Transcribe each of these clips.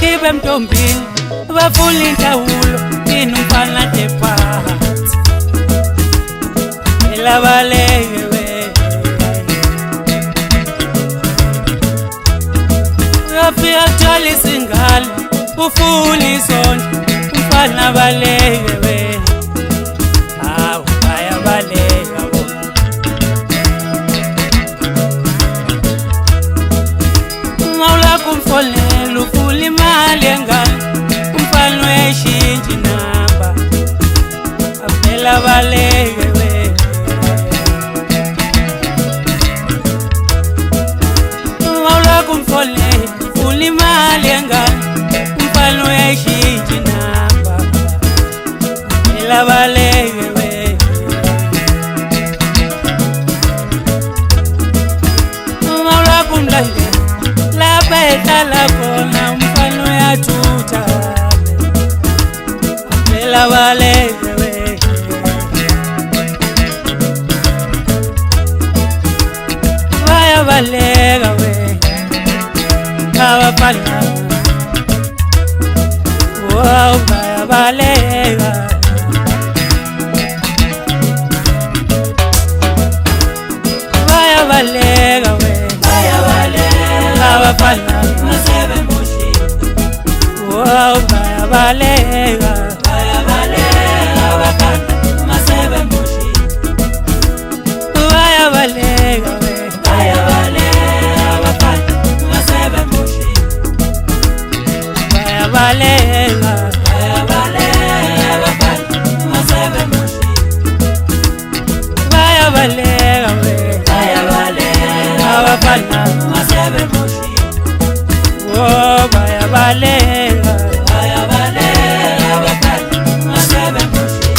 kibe mtombini bafula intawulo inumfana tephansi elabaleke we uyafika kuthola isingane ufuna isondlo umfana baleke we hawu bayabaleka umawulakho umfonela ufuna imali engane umfana uyayishintsha inamba avela baleke we umawulakho umfonela ufuna imali engane umfana uyayishintsha inamba avela baleke we umawulakho umlandela lapha ehlala khona umfana uyathutha avela baleke we bayabaleka we abafana wow bayabaleka bayabaleka we abafana masebe moshi wow bayabaleka abafana masebe moshi bayabaleka we abafana masebe moshi bayabaleka abafana masebe moshi bayabaleka we abafana masebe moshi oh bayabaleka abafana masebe moshi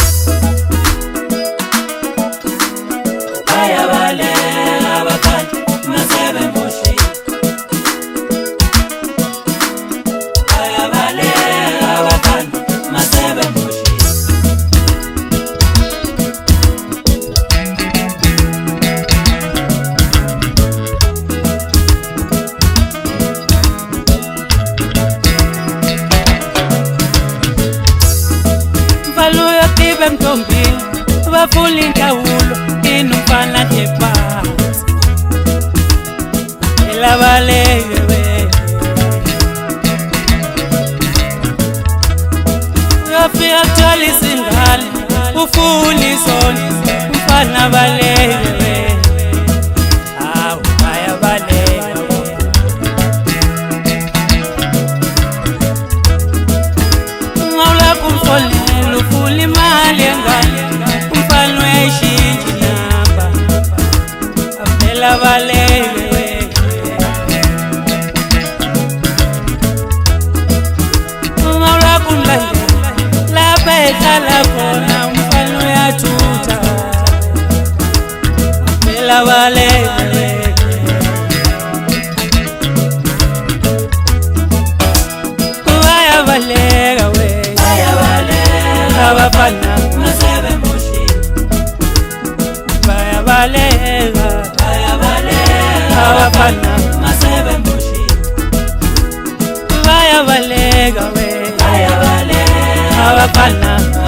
abafana masebe moshi abafana masebe moshi mfaluya kibe mtombini bafula intawulo inumfana tephansi elabaleke we uyafika kuthola isingane ufuna isondlo umfana baleke we hawu bayabaleka umawulakho umfonela ufuna imali engane umfana uyayishintsha inamba avela baleke we umawulakho umlandela lapha ehlala khona umfana uyathutha avela baleke we bayabaleka we abafana masebe moshi bayabaleka abafana masebe moshi bayabaleka we abafana